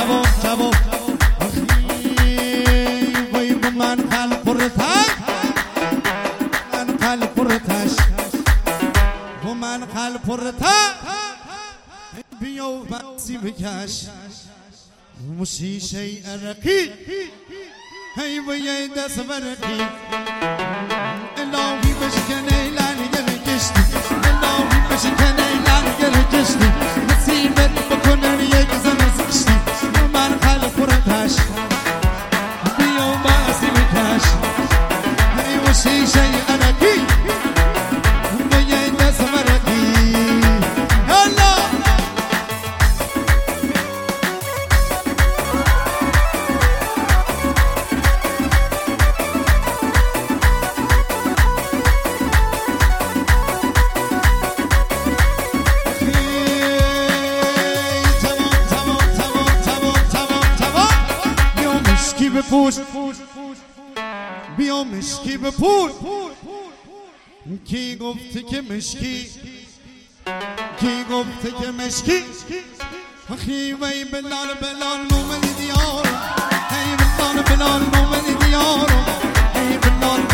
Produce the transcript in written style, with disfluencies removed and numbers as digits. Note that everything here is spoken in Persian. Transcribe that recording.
جواب وای من قلب پرتش من قلب پرتش و من قلب پرتش بیا و بسی بکش موشیشه عرقی هی وی دست برقی الهی بشکنه لنگر کشتی الهی بشکنه لنگر کشتی نصیبت بکنن یک زن زشتی من قلب پرتش بیا و بسی بکش هی موشیشه عرقی وی دست برقی بپوش بیا مشکی بپوش کی گفته که مشکی کی گفته که مشکی اخی وی بلال بلال مومن دیار ای بلال بلال مومن دیار ای بلال